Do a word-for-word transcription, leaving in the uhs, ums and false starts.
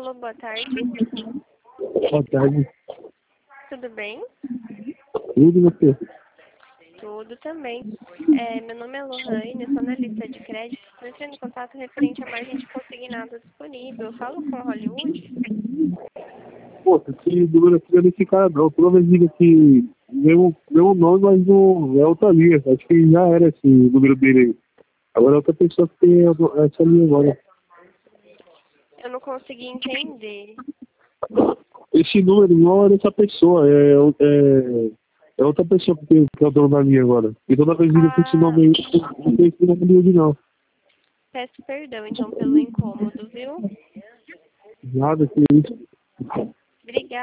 Alô, boa tarde. Boa tarde. Tudo bem? Tudo e você? Tudo também. É, meu nome é Lohane, eu sou analista de crédito. Estou entrando em contato referente à margem de consignado disponível. Eu falo com a Hollywood? Pô, esse número aqui não é desse cara não. Toda vez liga que meu, meu nome, mas não é outra linha. Acho que já era esse número dele aí. Agora é outra pessoa que tem essa linha agora. Eu não consegui entender. Esse número não é dessa pessoa, é, é, é outra pessoa que, tem, que é o dono da linha agora. E toda vez liga com esse Ah, nome aí, não tem esse nome de não. peço perdão então pelo incômodo, viu? Nada que isso. Obrigada.